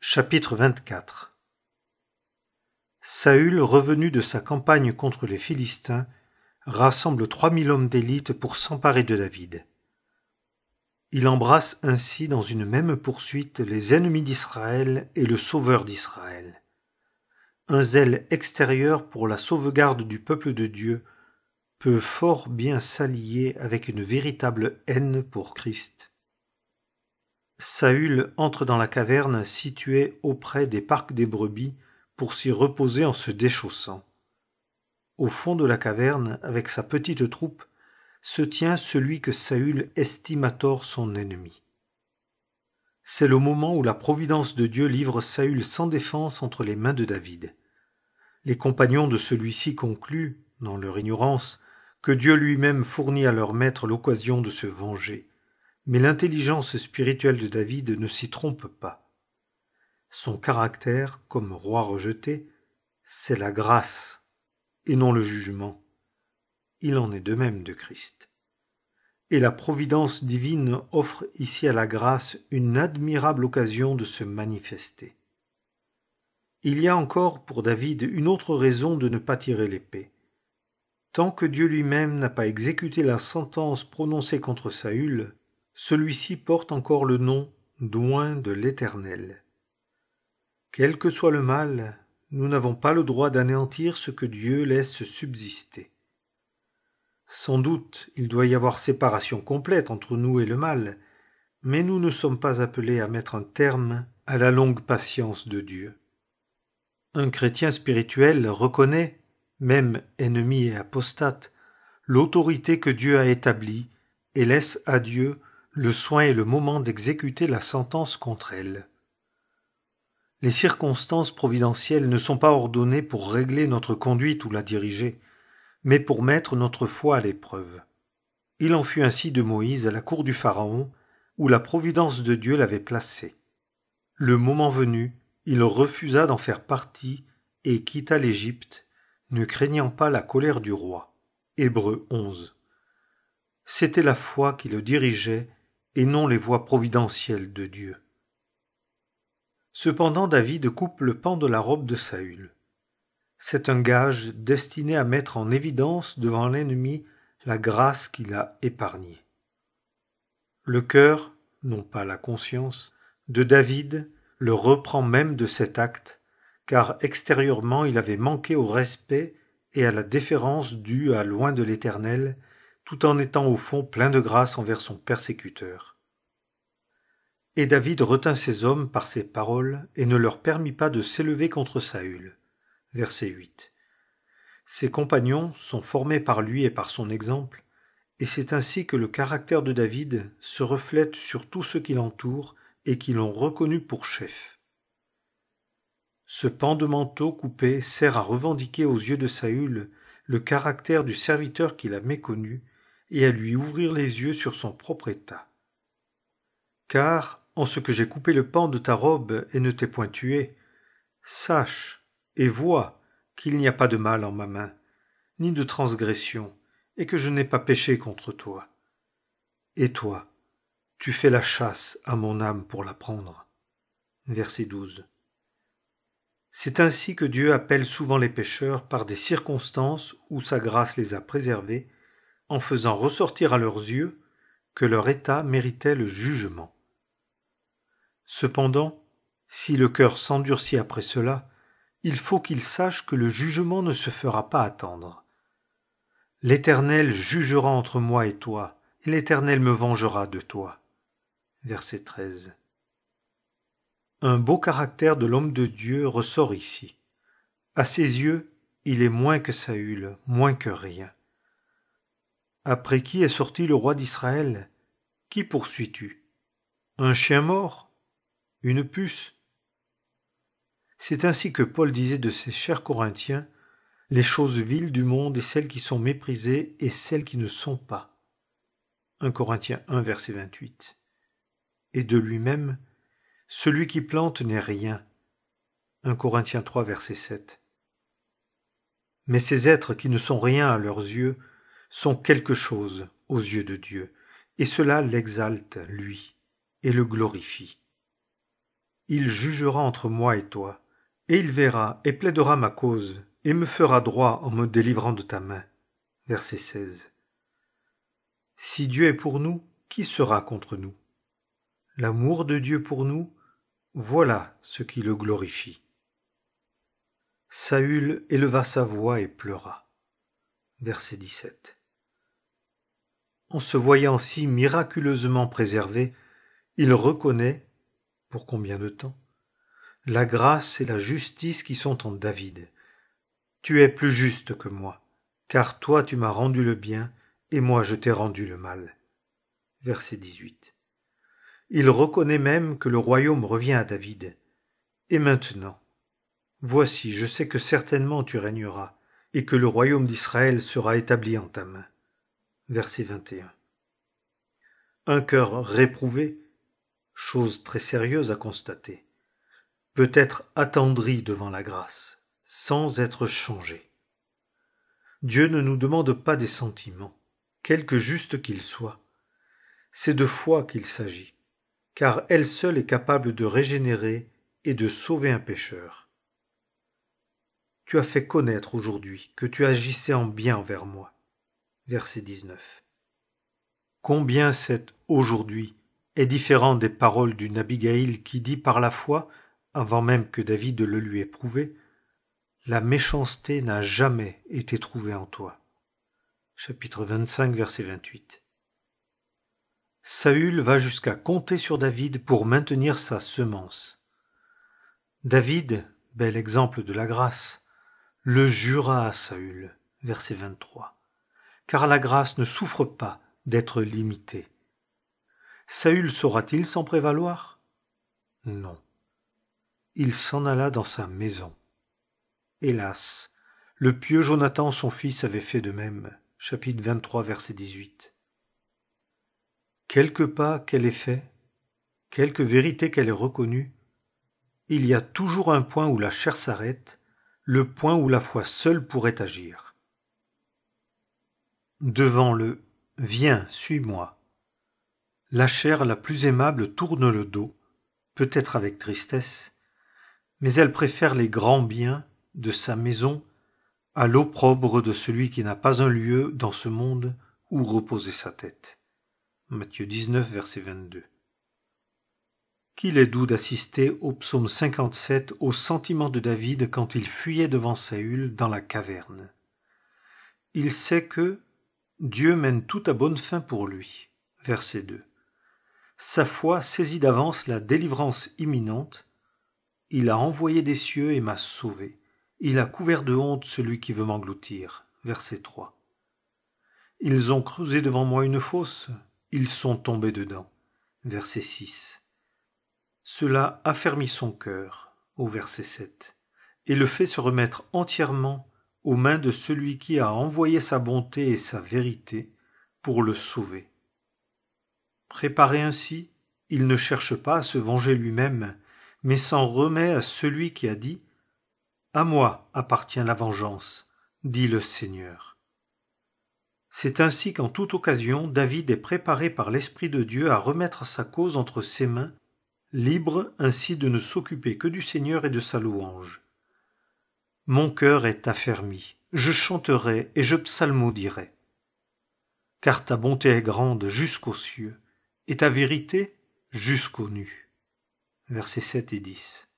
Chapitre 24. Saül, revenu de sa campagne contre les Philistins, rassemble 3000 hommes d'élite pour s'emparer de David. Il embrasse ainsi dans une même poursuite les ennemis d'Israël et le sauveur d'Israël. Un zèle extérieur pour la sauvegarde du peuple de Dieu peut fort bien s'allier avec une véritable haine pour Christ. Saül entre dans la caverne située auprès des parcs des brebis pour s'y reposer en se déchaussant. Au fond de la caverne, avec sa petite troupe, se tient celui que Saül estime à tort son ennemi. C'est le moment où la providence de Dieu livre Saül sans défense entre les mains de David. Les compagnons de celui-ci concluent, dans leur ignorance, que Dieu lui-même fournit à leur maître l'occasion de se venger. Mais l'intelligence spirituelle de David ne s'y trompe pas. Son caractère, comme roi rejeté, c'est la grâce et non le jugement. Il en est de même de Christ. Et la providence divine offre ici à la grâce une admirable occasion de se manifester. Il y a encore pour David une autre raison de ne pas tirer l'épée. Tant que Dieu lui-même n'a pas exécuté la sentence prononcée contre Saül, celui-ci porte encore le nom d'oint de l'Éternel. Quel que soit le mal, nous n'avons pas le droit d'anéantir ce que Dieu laisse subsister. Sans doute, il doit y avoir séparation complète entre nous et le mal, mais nous ne sommes pas appelés à mettre un terme à la longue patience de Dieu. Un chrétien spirituel reconnaît, même ennemi et apostate, l'autorité que Dieu a établie et laisse à Dieu le soin et le moment d'exécuter la sentence contre elle. Les circonstances providentielles ne sont pas ordonnées pour régler notre conduite ou la diriger, mais pour mettre notre foi à l'épreuve. Il en fut ainsi de Moïse à la cour du Pharaon, où la providence de Dieu l'avait placé. Le moment venu, il refusa d'en faire partie et quitta l'Égypte, ne craignant pas la colère du roi. Hébreux 11. C'était la foi qui le dirigeait et non les voies providentielles de Dieu. Cependant David coupe le pan de la robe de Saül. C'est un gage destiné à mettre en évidence devant l'ennemi la grâce qu'il a épargnée. Le cœur, non pas la conscience, de David le reprend même de cet acte, car extérieurement il avait manqué au respect et à la déférence due à loin de l'Éternel, tout en étant au fond plein de grâce envers son persécuteur. Et David retint ses hommes par ses paroles et ne leur permit pas de s'élever contre Saül. Verset 8. Ses compagnons sont formés par lui et par son exemple, et c'est ainsi que le caractère de David se reflète sur tous ceux qui l'entourent et qui l'ont reconnu pour chef. Ce pan de manteau coupé sert à revendiquer aux yeux de Saül le caractère du serviteur qu'il a méconnu et à lui ouvrir les yeux sur son propre état. Car, en ce que j'ai coupé le pan de ta robe et ne t'ai point tué, sache et vois qu'il n'y a pas de mal en ma main, ni de transgression, et que je n'ai pas péché contre toi. Et toi, tu fais la chasse à mon âme pour la prendre. Verset 12. C'est ainsi que Dieu appelle souvent les pécheurs par des circonstances où sa grâce les a préservés, en faisant ressortir à leurs yeux que leur état méritait le jugement. Cependant, si le cœur s'endurcit après cela, il faut qu'il sache que le jugement ne se fera pas attendre. L'Éternel jugera entre moi et toi, et l'Éternel me vengera de toi. Verset 13. Un beau caractère de l'homme de Dieu ressort ici. À ses yeux, il est moins que Saül, moins que rien. Après qui est sorti le roi d'Israël? Qui poursuis-tu? Un chien mort? Une puce? C'est ainsi que Paul disait de ses chers Corinthiens, les choses viles du monde et celles qui sont méprisées et celles qui ne sont pas. 1 Corinthiens 1, verset 28. Et de lui-même, celui qui plante n'est rien. 1 Corinthiens 3, verset 7. Mais ces êtres qui ne sont rien à leurs yeux sont quelque chose aux yeux de Dieu, et cela l'exalte, lui, et le glorifie. Il jugera entre moi et toi, et il verra et plaidera ma cause, et me fera droit en me délivrant de ta main. Verset 16. Si Dieu est pour nous, qui sera contre nous? L'amour de Dieu pour nous, voilà ce qui le glorifie. Saül éleva sa voix et pleura. Verset 17. En se voyant si miraculeusement préservé, il reconnaît, pour combien de temps, la grâce et la justice qui sont en David. Tu es plus juste que moi, car toi tu m'as rendu le bien, et moi je t'ai rendu le mal. Verset 18. Il reconnaît même que le royaume revient à David. Et maintenant, voici, je sais que certainement tu régneras, et que le royaume d'Israël sera établi en ta main. Verset 21. Un cœur réprouvé, chose très sérieuse à constater, peut être attendri devant la grâce, sans être changé. Dieu ne nous demande pas des sentiments, quelque justes qu'ils soient. C'est de foi qu'il s'agit, car elle seule est capable de régénérer et de sauver un pécheur. Tu as fait connaître aujourd'hui que tu agissais en bien envers moi. Verset 19. Combien cet aujourd'hui est différent des paroles d'une Abigaïl qui dit par la foi, avant même que David le lui ait prouvé, la méchanceté n'a jamais été trouvée en toi. Chapitre 25, verset 28. Saül va jusqu'à compter sur David pour maintenir sa semence. David, bel exemple de la grâce, le jura à Saül, verset 23, car la grâce ne souffre pas d'être limitée. Saül saura-t-il s'en prévaloir? Non. Il s'en alla dans sa maison. Hélas, le pieux Jonathan, son fils, avait fait de même. Chapitre 23, verset 18. Quelque pas qu'elle ait fait, quelque vérité qu'elle ait reconnue, il y a toujours un point où la chair s'arrête, le point où la foi seule pourrait agir. Devant le « Viens, suis-moi », la chair la plus aimable tourne le dos, peut-être avec tristesse, mais elle préfère les grands biens de sa maison à l'opprobre de celui qui n'a pas un lieu dans ce monde où reposer sa tête. Matthieu 19, verset 22. Qu'il est doux d'assister au psaume 57 au sentiment de David quand il fuyait devant Saül dans la caverne. Il sait que Dieu mène tout à bonne fin pour lui. Verset 2. Sa foi saisit d'avance la délivrance imminente. Il a envoyé des cieux et m'a sauvé. Il a couvert de honte celui qui veut m'engloutir. Verset 3. Ils ont creusé devant moi une fosse. Ils sont tombés dedans. Verset 6. Cela affermit son cœur, au verset 7, et le fait se remettre entièrement aux mains de celui qui a envoyé sa bonté et sa vérité pour le sauver. Préparé ainsi, il ne cherche pas à se venger lui-même, mais s'en remet à celui qui a dit « À moi appartient la vengeance, dit le Seigneur ». C'est ainsi qu'en toute occasion, David est préparé par l'Esprit de Dieu à remettre sa cause entre ses mains, libre ainsi de ne s'occuper que du Seigneur et de sa louange. Mon cœur est affermi, je chanterai et je psalmodierai. Car ta bonté est grande jusqu'aux cieux, et ta vérité jusqu'aux nues. Versets 7 et 10.